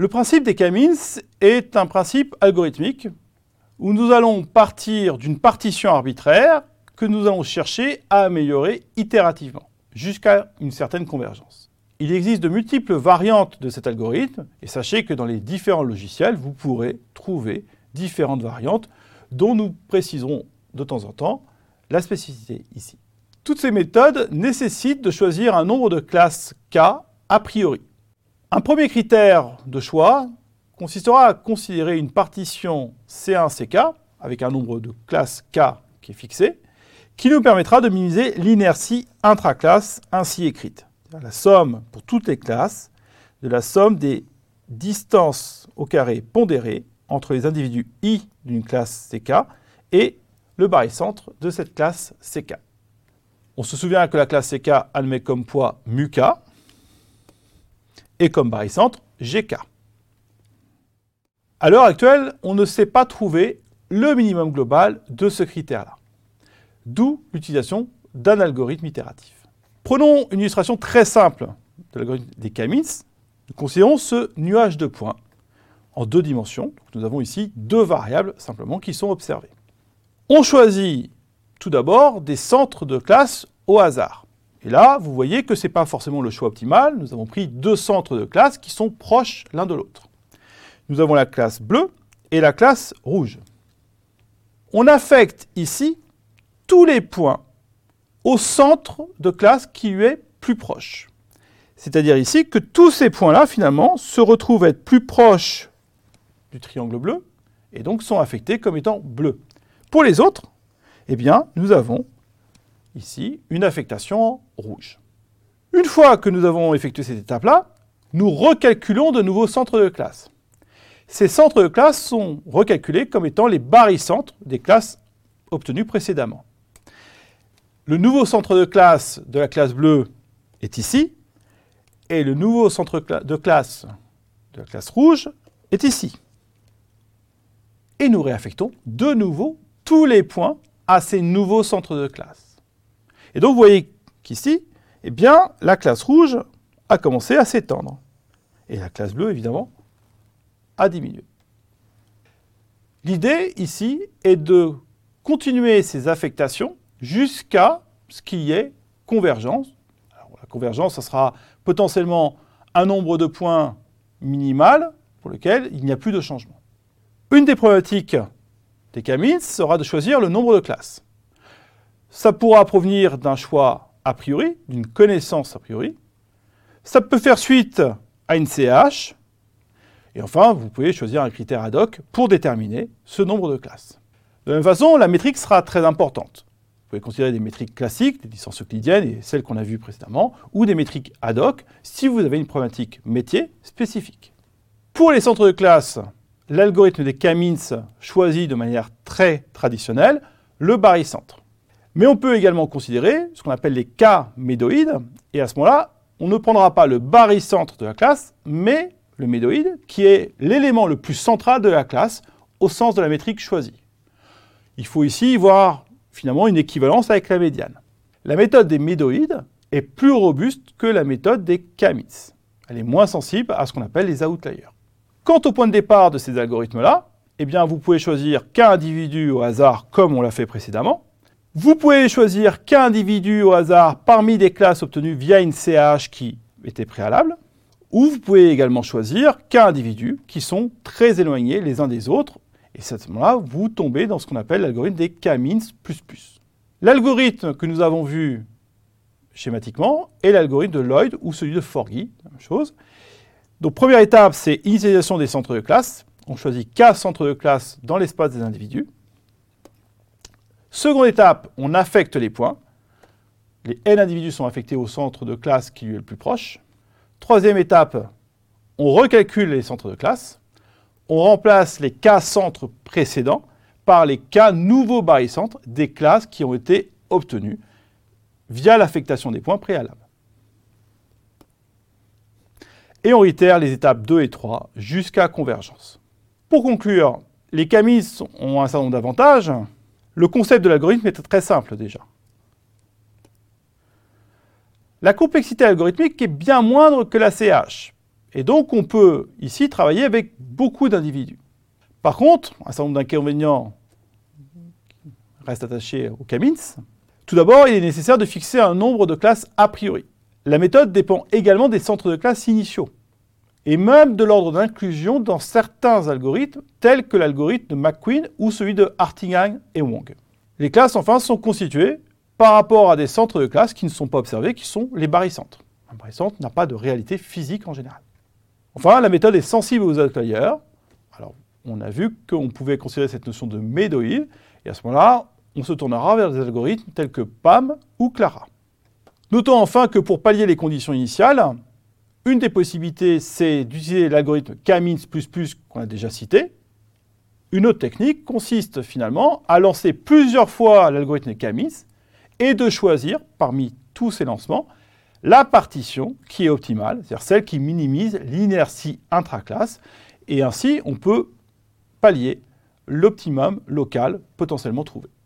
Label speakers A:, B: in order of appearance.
A: Le principe des k-means est un principe algorithmique où nous allons partir d'une partition arbitraire que nous allons chercher à améliorer itérativement, jusqu'à une certaine convergence. Il existe de multiples variantes de cet algorithme, et sachez que dans les différents logiciels, vous pourrez trouver différentes variantes dont nous préciserons de temps en temps la spécificité ici. Toutes ces méthodes nécessitent de choisir un nombre de classes K a priori. Un premier critère de choix consistera à considérer une partition C1-CK, avec un nombre de classes K qui est fixé, qui nous permettra de minimiser l'inertie intraclasse ainsi écrite. La somme pour toutes les classes de la somme des distances au carré pondérées entre les individus I d'une classe CK et le barycentre de cette classe CK. On se souvient que la classe CK admet comme poids μk et comme barycentre GK. À l'heure actuelle, on ne sait pas trouver le minimum global de ce critère-là. D'où l'utilisation d'un algorithme itératif. Prenons une illustration très simple de l'algorithme des k-means. Nous considérons ce nuage de points en 2 dimensions. Donc nous avons ici 2 variables simplement qui sont observées. On choisit tout d'abord des centres de classe au hasard. Et là, vous voyez que ce n'est pas forcément le choix optimal. Nous avons pris 2 centres de classe qui sont proches l'un de l'autre. Nous avons la classe bleue et la classe rouge. On affecte ici tous les points au centre de classe qui lui est plus proche. C'est-à-dire ici que tous ces points-là, finalement, se retrouvent être plus proches du triangle bleu et donc sont affectés comme étant bleus. Pour les autres, eh bien, nous avons ici une affectation en rouge. Une fois que nous avons effectué cette étape-là, nous recalculons de nouveaux centres de classe. Ces centres de classe sont recalculés comme étant les barycentres des classes obtenues précédemment. Le nouveau centre de classe de la classe bleue est ici, et le nouveau centre de classe de la classe rouge est ici. Et nous réaffectons de nouveau tous les points à ces nouveaux centres de classe. Et donc vous voyez qu'ici, eh bien, la classe rouge a commencé à s'étendre. Et la classe bleue, évidemment, a diminué. L'idée ici est de continuer ces affectations jusqu'à ce qu'il y ait convergence. Alors, la convergence, ça sera potentiellement un nombre de points minimal pour lequel il n'y a plus de changement. Une des problématiques des k-means sera de choisir le nombre de classes. Ça pourra provenir d'un choix a priori, d'une connaissance a priori. Ça peut faire suite à une CH. Et enfin, vous pouvez choisir un critère ad hoc pour déterminer ce nombre de classes. De la même façon, la métrique sera très importante. Vous pouvez considérer des métriques classiques, des distances euclidiennes et celles qu'on a vues précédemment, ou des métriques ad hoc si vous avez une problématique métier spécifique. Pour les centres de classe, l'algorithme des k-means choisit de manière très traditionnelle le barycentre. Mais on peut également considérer ce qu'on appelle les k-médoïdes, et à ce moment-là, on ne prendra pas le barycentre de la classe, mais le médoïde, qui est l'élément le plus central de la classe au sens de la métrique choisie. Il faut ici voir finalement une équivalence avec la médiane. La méthode des médoïdes est plus robuste que la méthode des k-means. Elle est moins sensible à ce qu'on appelle les outliers. Quant au point de départ de ces algorithmes-là, eh bien, vous pouvez choisir qu'un individu au hasard comme on l'a fait précédemment. Vous pouvez choisir qu'un individu au hasard parmi des classes obtenues via une CH qui était préalable. Ou vous pouvez également choisir qu'un individu qui sont très éloignés les uns des autres. Et à ce moment-là, vous tombez dans ce qu'on appelle l'algorithme des k-means++. L'algorithme que nous avons vu schématiquement est l'algorithme de Lloyd ou celui de Forgy, la même chose. Donc première étape, c'est initialisation des centres de classe. On choisit K centres de classe dans l'espace des individus. Seconde étape, on affecte les points. Les n individus sont affectés au centre de classe qui lui est le plus proche. Troisième étape, on recalcule les centres de classe. On remplace les K centres précédents par les K nouveaux barycentres des classes qui ont été obtenues via l'affectation des points préalables. Et on réitère les étapes 2 et 3 jusqu'à convergence. Pour conclure, les k-means ont un certain nombre d'avantages. Le concept de l'algorithme est très simple déjà. La complexité algorithmique est bien moindre que la CH. Et donc, on peut ici travailler avec beaucoup d'individus. Par contre, un certain nombre d'inconvénients restent attachés au k-means. Tout d'abord, il est nécessaire de fixer un nombre de classes a priori. La méthode dépend également des centres de classe initiaux, et même de l'ordre d'inclusion dans certains algorithmes, tels que l'algorithme de McQueen ou celui de Hartingham et Wong. Les classes, enfin, sont constituées par rapport à des centres de classe qui ne sont pas observés, qui sont les barycentres. Un barycentre n'a pas de réalité physique en général. Enfin, la méthode est sensible aux outliers. Alors, on a vu qu'on pouvait considérer cette notion de médoïde, et à ce moment-là, on se tournera vers des algorithmes tels que PAM ou Clara. Notons enfin que pour pallier les conditions initiales, une des possibilités, c'est d'utiliser l'algorithme k-means++ qu'on a déjà cité. Une autre technique consiste finalement à lancer plusieurs fois l'algorithme k-means et de choisir, parmi tous ces lancements, la partition qui est optimale, c'est-à-dire celle qui minimise l'inertie intraclasse, et ainsi on peut pallier l'optimum local potentiellement trouvé.